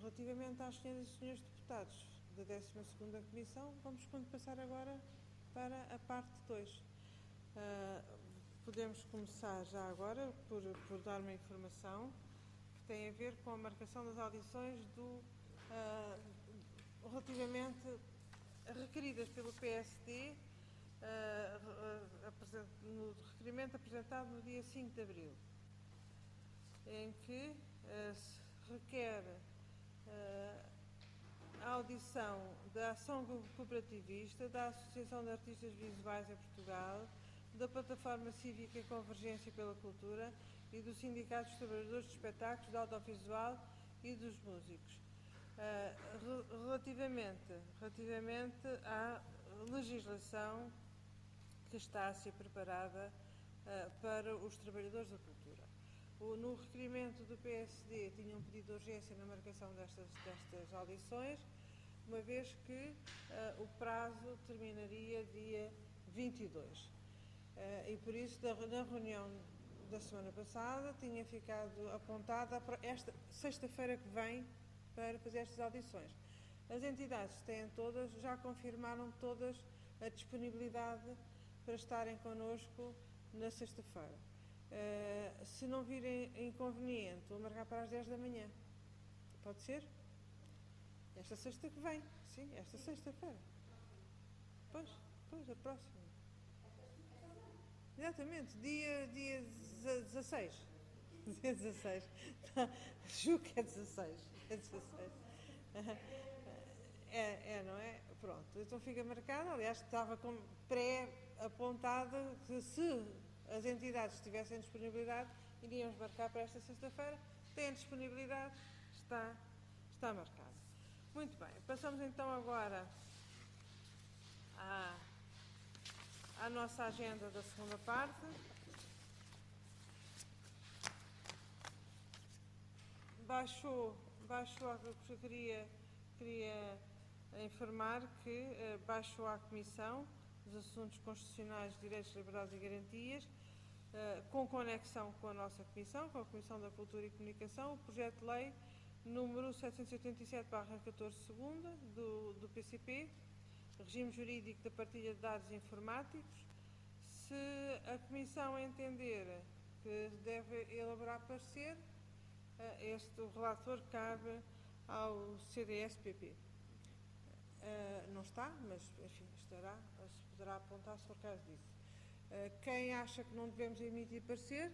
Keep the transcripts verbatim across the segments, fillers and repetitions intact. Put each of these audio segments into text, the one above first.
relativamente às senhoras e senhores deputados da décima segunda Comissão, vamos passar agora para a parte dois. Uh, podemos começar já agora por, por dar uma informação que tem a ver com a marcação das audições do, uh, relativamente requeridas pelo P S D uh, uh, no requerimento apresentado no dia cinco de abril, em que uh, se requer uh, a audição da Ação Cooperativista, da Associação de Artistas Visuais em Portugal, da Plataforma Cívica Convergência pela Cultura e do Sindicato dos Trabalhadores de Espetáculos, do Audiovisual e dos Músicos, uh, relativamente, relativamente à legislação que está a ser preparada uh, para os trabalhadores da cultura. O, no requerimento do P S D tinham pedido urgência na marcação destas, destas audições, uma vez que uh, o prazo terminaria dia vinte e dois. Uh, e por isso, da, na reunião da semana passada, tinha ficado apontada para esta sexta-feira que vem para fazer estas audições. As entidades têm todas, já confirmaram todas a disponibilidade para estarem connosco na sexta-feira. Uh, se não virem inconveniente, vou marcar para as dez da manhã. Pode ser? Esta sexta que vem. Sim, esta sexta-feira. Pois, pois, a próxima. Exatamente, dia, dia dezasseis. Dia dezasseis. Julgo que é dezasseis. É dezasseis. É, é, não é? Pronto, então fica marcado. Aliás, estava com pré-apontado que se as entidades tivessem disponibilidade, iríamos marcar para esta sexta-feira. Têm disponibilidade, está, está marcado. Muito bem, passamos então agora à, à nossa agenda da segunda parte. Baixou, baixou a que eu queria, queria informar que uh, baixou à Comissão dos Assuntos Constitucionais, Direitos, Liberdades e Garantias, uh, com conexão com a nossa Comissão, com a Comissão da Cultura e Comunicação, o projeto de lei número setecentos e oitenta e sete barra catorze segunda do, do P C P, Regime Jurídico da Partilha de Dados Informáticos. Se a Comissão entender que deve elaborar parecer, uh, este o relator cabe ao C D S P P. Uh, não está, mas enfim, estará, se poderá apontar se for caso disso. Uh, quem acha que não devemos emitir parecer,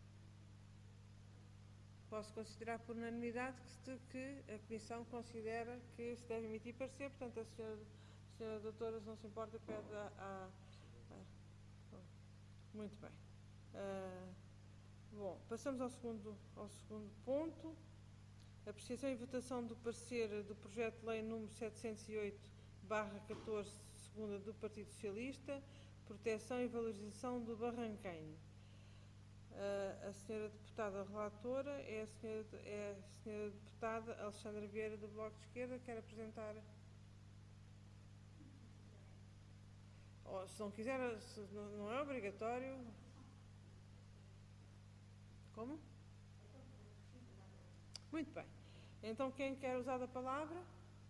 posso considerar por unanimidade que, que a Comissão considera que se deve emitir parecer, portanto a senhora, a senhora doutora, se não se importa, pede a... a, a muito bem. Uh, bom, passamos ao segundo, ao segundo ponto. Apreciação e votação do parecer do projeto de lei número setecentos e oito barra catorze segunda do Partido Socialista, proteção e valorização do barranquenho. Uh, a senhora deputada relatora é a senhora, é a senhora deputada Alexandra Vieira do Bloco de Esquerda. Quer apresentar? Oh, se não quiser, se não, não é obrigatório. Como? Muito bem. Então, quem quer usar a palavra?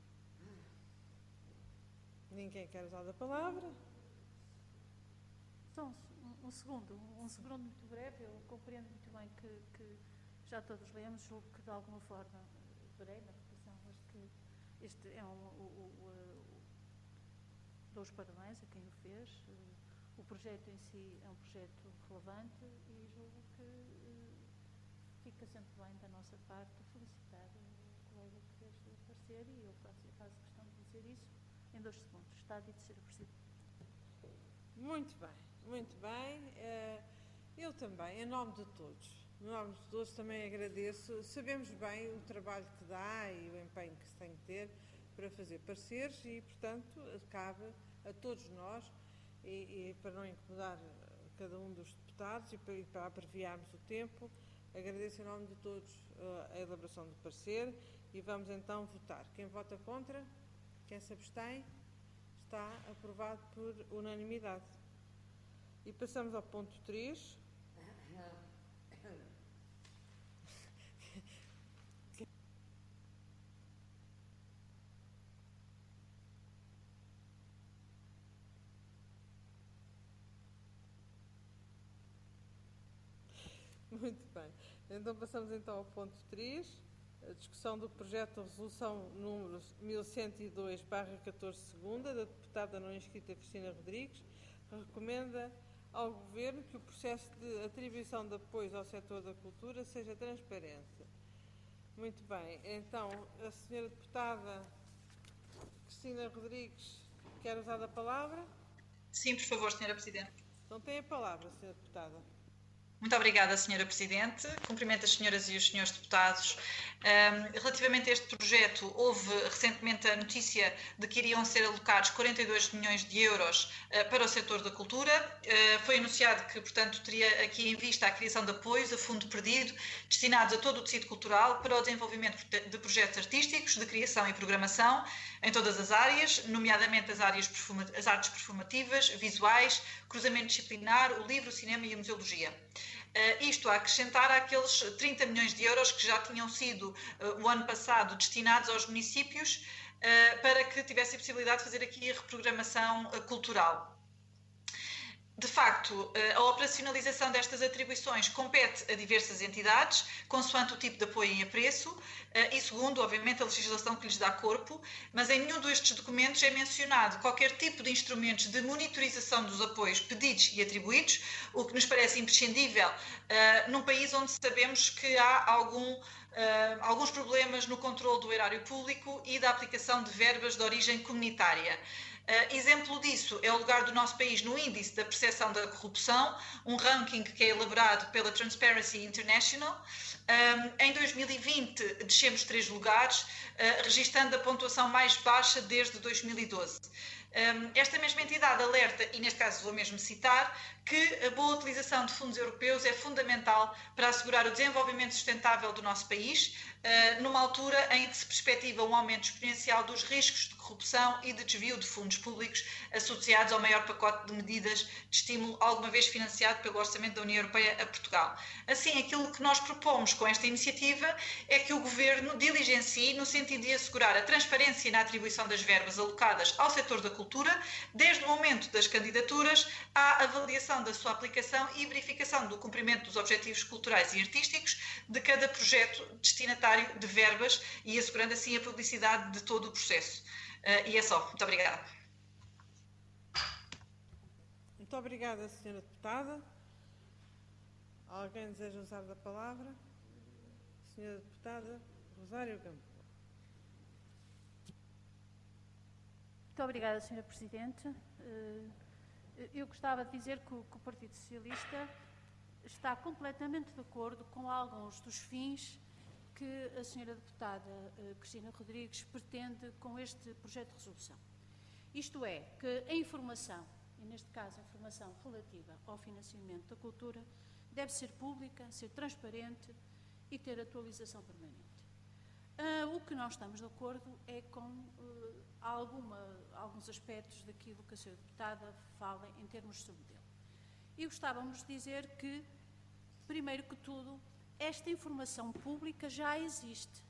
Ninguém quer usar a palavra. Então, um, um segundo, um segundo muito breve. Eu compreendo muito bem que, que já todos lemos, julgo que de alguma forma verei na votação, acho que este é um, o, o, o, dou os parabéns a quem o fez. O projeto em si é um projeto relevante e julgo que uh, fica sempre bem da nossa parte felicitar o colega que fez o parecer, e eu faço, eu faço questão de dizer isso em dois segundos. Está dito ser apreciado. Muito bem, muito bem. Eu também, em nome de todos, em nome de todos também agradeço. Sabemos bem o trabalho que dá e o empenho que se tem que ter para fazer pareceres e, portanto, cabe a todos nós, e, e para não incomodar cada um dos deputados e para, e para abreviarmos o tempo, agradeço em nome de todos uh, a elaboração do parecer e vamos então votar. Quem vota contra? Quem se abstém? Está aprovado por unanimidade. E passamos ao ponto três. Muito bem. Então passamos então ao ponto três, a discussão do projeto de resolução número mil cento e dois barra catorze segunda, da deputada não inscrita Cristina Rodrigues, que recomenda ao Governo que o processo de atribuição de apoios ao setor da cultura seja transparente. Muito bem. Então, a senhora deputada Cristina Rodrigues quer usar a palavra? Sim, por favor, senhora Presidente. Então tem a palavra, senhora deputada. Muito obrigada, senhora Presidente. Cumprimento as senhoras e os senhores deputados. Um, relativamente a este projeto, houve recentemente a notícia de que iriam ser alocados quarenta e dois milhões de euros uh, para o setor da cultura. Uh, foi anunciado que, portanto, teria aqui em vista a criação de apoios a fundo perdido, destinados a todo o tecido cultural para o desenvolvimento de projetos artísticos, de criação e programação, em todas as áreas, nomeadamente as, áreas as artes performativas, visuais, cruzamento disciplinar, o livro, o cinema e a museologia. Uh, isto a acrescentar àqueles trinta milhões de euros que já tinham sido uh, o ano passado destinados aos municípios uh, para que tivessem a possibilidade de fazer aqui a reprogramação uh, cultural. De facto, a operacionalização destas atribuições compete a diversas entidades, consoante o tipo de apoio em apreço e segundo, obviamente, a legislação que lhes dá corpo, mas em nenhum destes documentos é mencionado qualquer tipo de instrumentos de monitorização dos apoios pedidos e atribuídos, o que nos parece imprescindível uh, num país onde sabemos que há algum, uh, alguns problemas no controle do erário público e da aplicação de verbas de origem comunitária. Uh, exemplo disso é o lugar do nosso país no índice da percepção da corrupção, um ranking que é elaborado pela Transparency International. Um, em dois mil e vinte descemos três lugares, uh, registando a pontuação mais baixa desde dois mil e doze. Um, esta mesma entidade alerta, e neste caso vou mesmo citar, que a boa utilização de fundos europeus é fundamental para assegurar o desenvolvimento sustentável do nosso país, uh, numa altura em que se perspectiva um aumento exponencial dos riscos de corrupção e de desvio de fundos públicos associados ao maior pacote de medidas de estímulo alguma vez financiado pelo Orçamento da União Europeia a Portugal. Assim, aquilo que nós propomos com esta iniciativa é que o Governo diligencie no sentido de assegurar a transparência na atribuição das verbas alocadas ao setor da cultura, desde o momento das candidaturas à avaliação da sua aplicação e verificação do cumprimento dos objetivos culturais e artísticos de cada projeto destinatário de verbas e assegurando assim a publicidade de todo o processo. Uh, e é só. Muito obrigada. Muito obrigada, senhora deputada. Alguém deseja usar da palavra? Senhora deputada Rosário Gamboa. Muito obrigada, senhora Presidente. Eu gostava de dizer que o, que o Partido Socialista está completamente de acordo com alguns dos fins que a senhora deputada Cristina Rodrigues pretende com este projeto de resolução. Isto é, que a informação, e neste caso a informação relativa ao financiamento da cultura, deve ser pública, ser transparente e ter atualização permanente. Uh, o que nós estamos de acordo é com uh, alguma, alguns aspectos daquilo que a senhora deputada fala em termos de seu modelo. E gostávamos de dizer que, primeiro que tudo, esta informação pública já existe.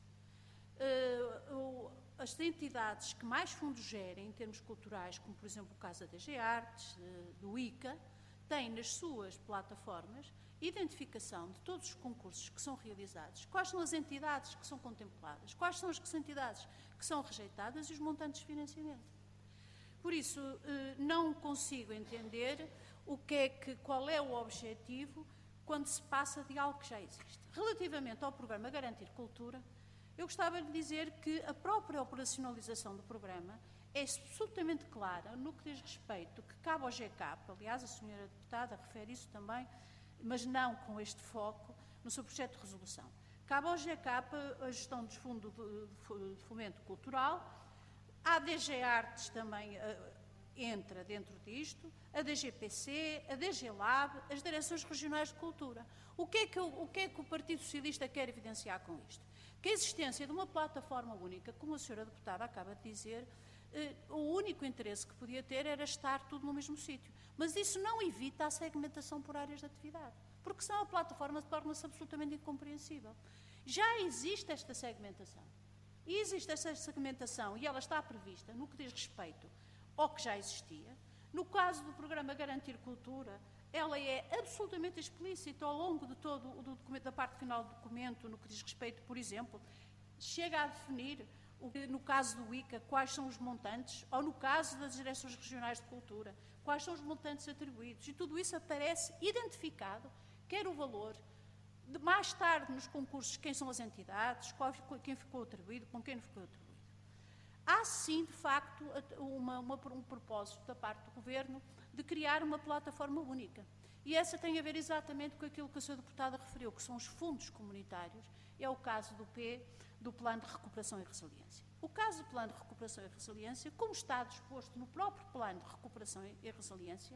Uh, as entidades que mais fundos gerem em termos culturais, como por exemplo o caso da D G Artes, uh, do I C A, têm nas suas plataformas identificação de todos os concursos que são realizados, quais são as entidades que são contempladas, quais são as entidades que são rejeitadas e os montantes de financiamento. Por isso, uh, não consigo entender o que é que, qual é o objetivo quando se passa de algo que já existe. Relativamente ao programa Garantir Cultura, eu gostava de dizer que a própria operacionalização do programa é absolutamente clara no que diz respeito, que cabe ao G C A P, aliás, a senhora deputada refere isso também, mas não com este foco, no seu projeto de resolução. Cabe ao G C A P a gestão dos fundos de fomento cultural, a D G Artes também uh, entra dentro disto, a D G P C, a D G Lab, as Direções Regionais de Cultura. O que é que, o, o que é que o Partido Socialista quer evidenciar com isto? Que a existência de uma plataforma única, como a senhora deputada acaba de dizer, eh, o único interesse que podia ter era estar tudo no mesmo sítio. Mas isso não evita a segmentação por áreas de atividade, porque senão a plataforma torna-se absolutamente incompreensível. Já existe esta segmentação. E existe esta segmentação, e ela está prevista no que diz respeito ao que já existia. No caso do programa Garantir Cultura, ela é absolutamente explícita ao longo de todo o documento, da parte final do documento, no que diz respeito, por exemplo, chega a definir, no caso do I C A, quais são os montantes, ou no caso das direções regionais de cultura, quais são os montantes atribuídos, e tudo isso aparece identificado, quer o valor, de mais tarde nos concursos, quem são as entidades, qual, quem ficou atribuído, com quem não ficou atribuído. Há sim, de facto, uma, uma, um propósito da parte do Governo de criar uma plataforma única. E essa tem a ver exatamente com aquilo que a senhora Deputada referiu, que são os fundos comunitários. É o caso do P, do Plano de Recuperação e Resiliência. O caso do Plano de Recuperação e Resiliência, como está disposto no próprio Plano de Recuperação e Resiliência,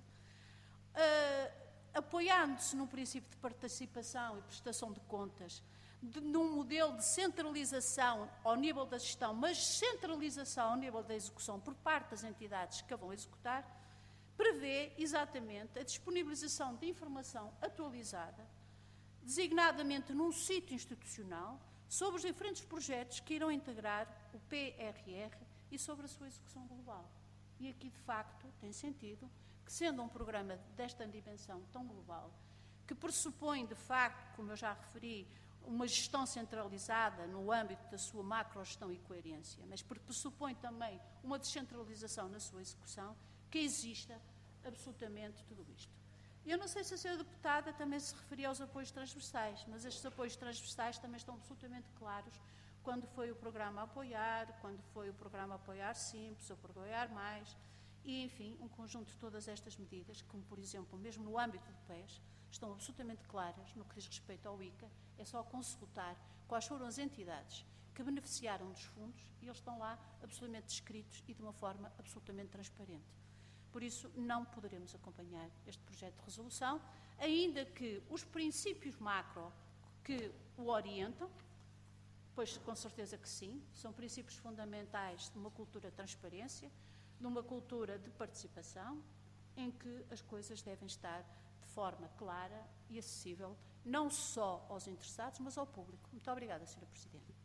uh, apoiando-se num princípio de participação e prestação de contas, de, num modelo de centralização ao nível da gestão, mas centralização ao nível da execução por parte das entidades que a vão executar, prevê exatamente a disponibilização de informação atualizada, designadamente num sítio institucional, sobre os diferentes projetos que irão integrar o P R R e sobre a sua execução global. E aqui, de facto, tem sentido que, sendo um programa desta dimensão tão global, que pressupõe, de facto, como eu já referi, uma gestão centralizada no âmbito da sua macro-gestão e coerência, mas porque pressupõe também uma descentralização na sua execução, que exista absolutamente tudo isto. Eu não sei se a senhora Deputada também se referia aos apoios transversais, mas estes apoios transversais também estão absolutamente claros quando foi o programa Apoiar, quando foi o programa Apoiar Simples, ou Apoiar Mais, e, enfim, um conjunto de todas estas medidas, como, por exemplo, mesmo no âmbito do P E S, estão absolutamente claras no que diz respeito ao I C A. É só consultar quais foram as entidades que beneficiaram dos fundos e eles estão lá absolutamente descritos e de uma forma absolutamente transparente. Por isso, não poderemos acompanhar este projeto de resolução, ainda que os princípios macro que o orientam, pois com certeza que sim, são princípios fundamentais de uma cultura de transparência, de uma cultura de participação, em que as coisas devem estar de forma clara e acessível, não só aos interessados, mas ao público. Muito obrigada, senhora Presidente.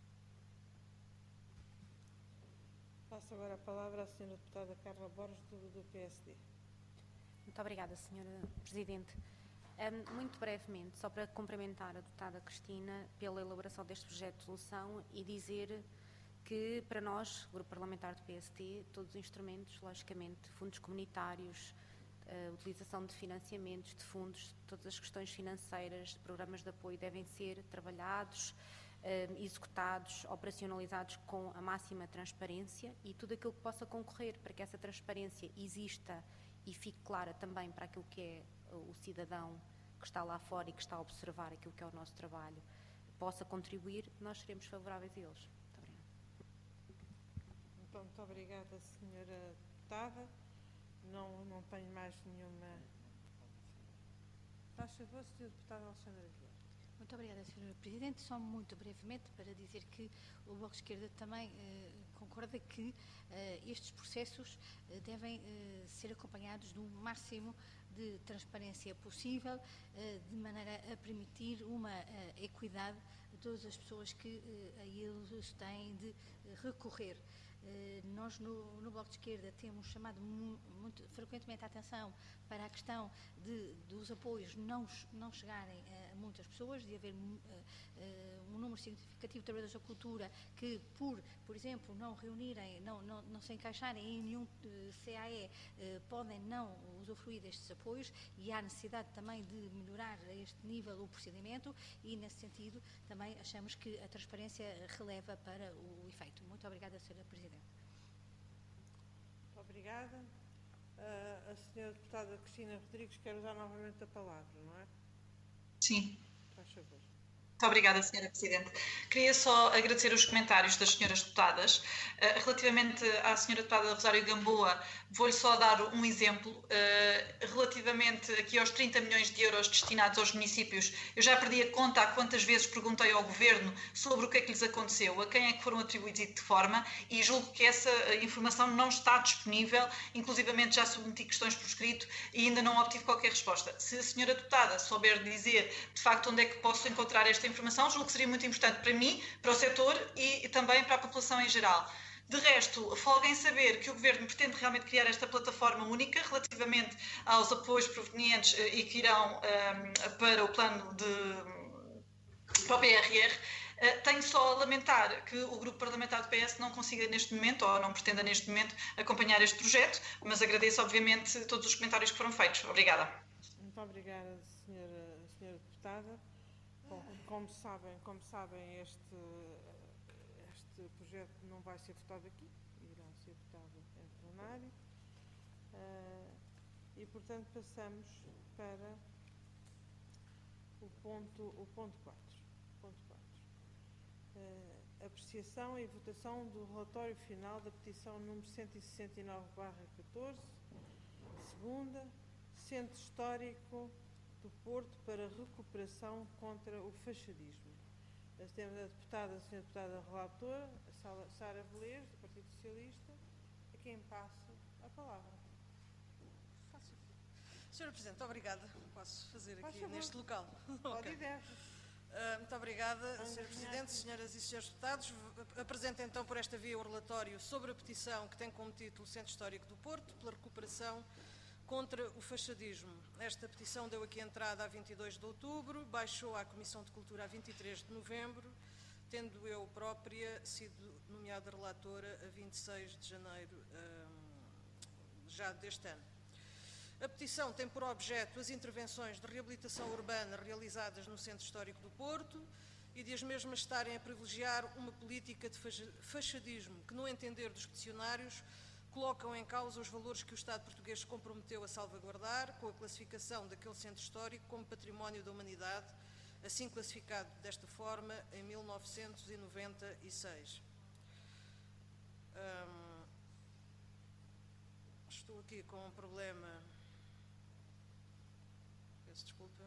Passo agora a palavra à senhora Deputada Carla Borges, do, do P S D. Muito obrigada, senhora Presidente. Um, muito brevemente, só para cumprimentar a Deputada Cristina pela elaboração deste projeto de resolução e dizer que, para nós, Grupo Parlamentar do P S D, todos os instrumentos, logicamente, fundos comunitários, a utilização de financiamentos, de fundos, todas as questões financeiras, de programas de apoio devem ser trabalhados, executados, operacionalizados com a máxima transparência e tudo aquilo que possa concorrer para que essa transparência exista e fique clara também para aquilo que é o cidadão que está lá fora e que está a observar aquilo que é o nosso trabalho, possa contribuir, nós seremos favoráveis a eles. Muito obrigada. Então, muito obrigada, senhora Deputada. Não, não tenho mais nenhuma... Faz favor, senhora Deputada Alexandra Vieira. Muito obrigada, senhora Presidente. Só muito brevemente para dizer que o Bloco de Esquerda também eh, concorda que eh, estes processos eh, devem eh, ser acompanhados do máximo de transparência possível, eh, de maneira a permitir uma eh, equidade a todas as pessoas que eh, a eles têm de eh, recorrer. Uh, nós no, no Bloco de Esquerda temos chamado mu muito frequentemente a atenção para a questão de, dos apoios não, não chegarem a, a muitas pessoas, de haver uh, uh, um número significativo de trabalhadores da cultura que, por, por exemplo, não reunirem, não, não, não se encaixarem em nenhum uh, C A E, uh, podem não usufruir destes apoios e há necessidade também de melhorar a este nível o procedimento e, nesse sentido, também achamos que a transparência releva para o efeito. Muito obrigada, senhora Presidente. Muito obrigada. Uh, a senhora Deputada Cristina Rodrigues quer usar novamente a palavra, não é? Sim. Faz favor. Muito obrigada, senhora Presidente. Queria só agradecer os comentários das senhoras deputadas. Uh, relativamente à senhora deputada Rosário Gamboa, vou-lhe só dar um exemplo. Uh, relativamente aqui aos trinta milhões de euros destinados aos municípios, eu já perdi a conta há quantas vezes perguntei ao Governo sobre o que é que lhes aconteceu, a quem é que foram atribuídos e de que forma, e julgo que essa informação não está disponível, inclusivamente já submeti questões por escrito e ainda não obtive qualquer resposta. Se a senhora deputada souber dizer, de facto, onde é que posso encontrar esta informação, julgo que seria muito importante para mim, para o setor e também para a população em geral. De resto, folga em saber que o Governo pretende realmente criar esta plataforma única relativamente aos apoios provenientes e que irão um, para o plano de, para o P R R. Uh, tenho só a lamentar que o grupo parlamentar do P S não consiga neste momento, ou não pretenda neste momento, acompanhar este projeto, mas agradeço obviamente todos os comentários que foram feitos. Obrigada. Muito obrigada, senhora, senhora Deputada. Bom, como sabem, como sabem este, este projeto não vai ser votado aqui, irá ser votado em plenário. Uh, e, portanto, passamos para o ponto, o ponto quatro. Ponto quatro. Uh, apreciação e votação do relatório final da petição número cento e sessenta e nove barra catorze, segunda, Centro Histórico do Porto para recuperação contra o fachadismo. Nós temos a deputada, a senhora deputada relatora, a Sara Velez, do Partido Socialista, a quem passo a palavra. senhora Presidente, obrigada. Posso fazer aqui Faz neste local? Pode Okay. e deve. Uh, muito obrigada, senhora Presidente, senhoras e senhores deputados. Apresento então por esta via o relatório sobre a petição que tem como título Centro Histórico do Porto pela recuperação contra o fachadismo. Esta petição deu aqui entrada a vinte e dois de outubro, baixou à Comissão de Cultura a vinte e três de novembro, tendo eu própria sido nomeada relatora a vinte e seis de janeiro um, já deste ano. A petição tem por objeto as intervenções de reabilitação urbana realizadas no Centro Histórico do Porto e de as mesmas estarem a privilegiar uma política de fachadismo que, no entender dos peticionários, colocam em causa os valores que o Estado português se comprometeu a salvaguardar com a classificação daquele centro histórico como património da humanidade, assim classificado desta forma em mil novecentos e noventa e seis. Hum, estou aqui com um problema... Peço desculpa.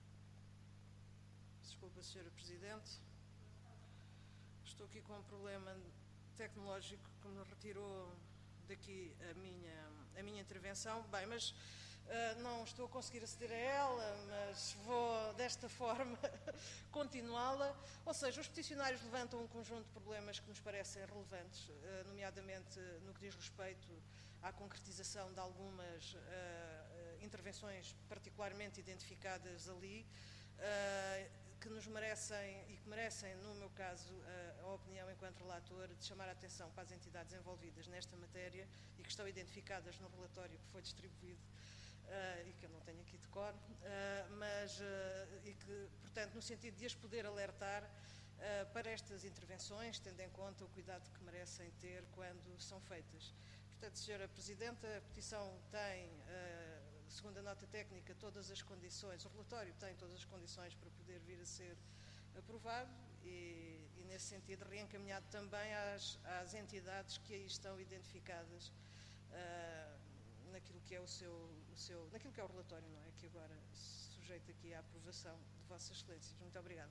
Peço desculpa, senhora Presidente. Estou aqui com um problema tecnológico que me retirou daqui a minha, a minha intervenção. Bem, mas uh, não estou a conseguir aceder a ela, mas vou desta forma continuá-la. Ou seja, os peticionários levantam um conjunto de problemas que nos parecem relevantes, uh, nomeadamente no que diz respeito à concretização de algumas uh, intervenções particularmente identificadas ali, uh, que nos merecem e que merecem, no meu caso, a, a opinião enquanto relator de chamar a atenção para as entidades envolvidas nesta matéria e que estão identificadas no relatório que foi distribuído uh, e que eu não tenho aqui de cor, uh, mas uh, e que, portanto, no sentido de as poder alertar uh, para estas intervenções, tendo em conta o cuidado que merecem ter quando são feitas. Portanto, senhora Presidente, a petição tem, uh, segundo a nota técnica, todas as condições, o relatório tem todas as condições para poder vir a ser aprovado e, e nesse sentido, reencaminhado também às, às entidades que aí estão identificadas uh, naquilo que é o seu, o seu, naquilo que é o relatório, não é? Que agora se sujeita aqui à aprovação de Vossas Excelências. Muito obrigada.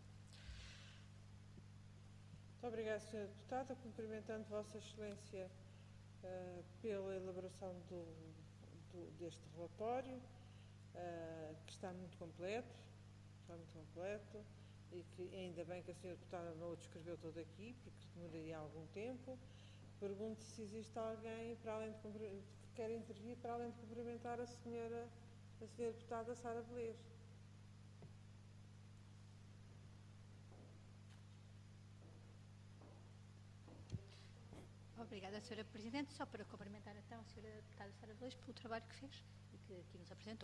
Muito obrigada, senhora Deputada. Cumprimentando Vossa Excelência uh, pela elaboração do, do, deste relatório, uh, que está muito completo, está muito completo, e que ainda bem que a senhora Deputada não o descreveu todo aqui, porque demoraria algum tempo. Pergunto se existe alguém para além de, que quer intervir para além de cumprimentar a senhora, a senhora Deputada Sara Velez. Obrigada, senhora Presidente. Só para cumprimentar então a senhora Deputada Sara Velez pelo trabalho que fez e que aqui nos apresentou.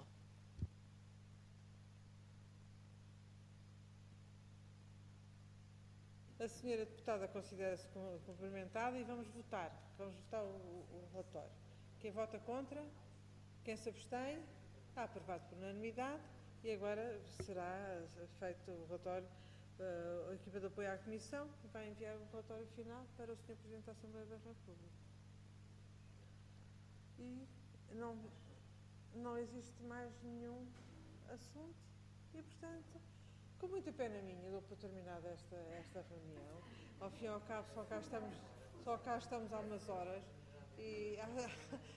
A senhora Deputada considera-se cumprimentada e vamos votar. Vamos votar o, o relatório. Quem vota contra? Quem se abstém? Está aprovado por unanimidade e agora será feito o relatório. Uh, a equipa de apoio à Comissão vai enviar o relatório final para o senhor Presidente da Assembleia da República. E não, não existe mais nenhum assunto e, portanto, com muita pena minha, dou por terminada esta, esta reunião. Ao fim e ao cabo, só cá estamos, só cá estamos há umas horas e